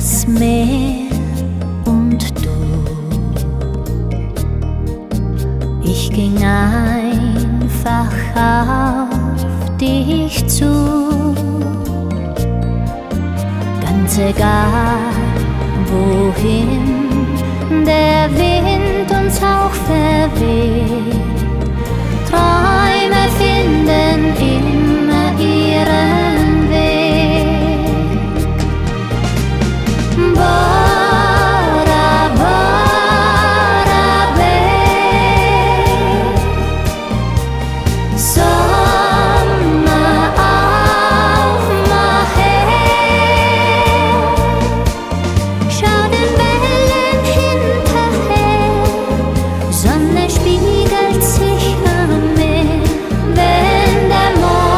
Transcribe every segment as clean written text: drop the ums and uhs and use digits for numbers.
das Meer und du. Ich ging einfach auf dich zu, ganz egal wohin der Wind uns auch verweht. Träume finden immer ihren Weg. Bora, bora, weg. Sommer auf, mach her. Schau den Wellen hinterher. Sonne spiegelt sich am Meer, wenn der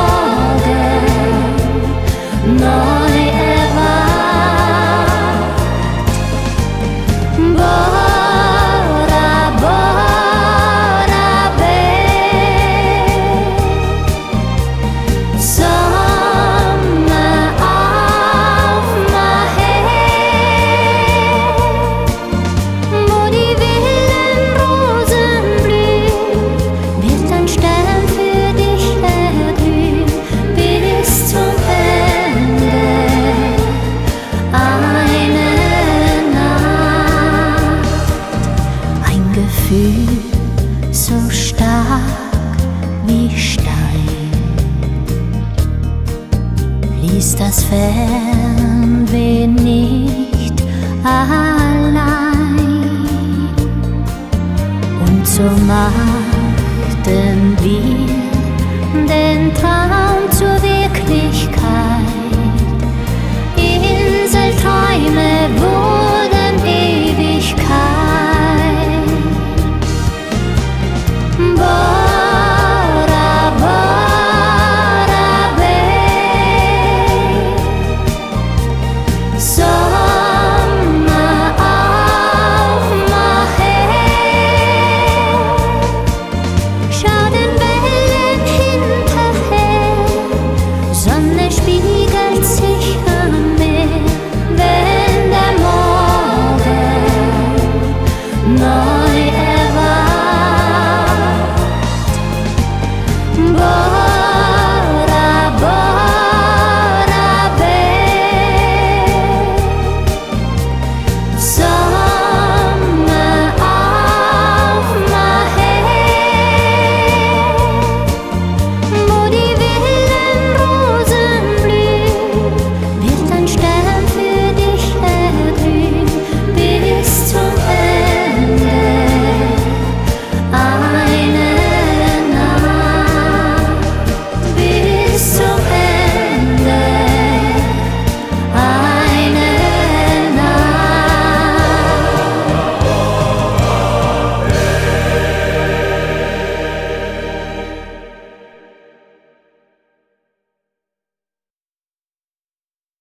Morgen neu erwacht. Bora, bora, weg. Sommer auf, mach her. Wo die wilden Rosen blühen, wird ein Stern für dich erglühen bis zum Ende. Eine Nacht, ein Gefühl so stark wie Stein, ließ das Fernweh nicht allein. Und so machten wir den Traum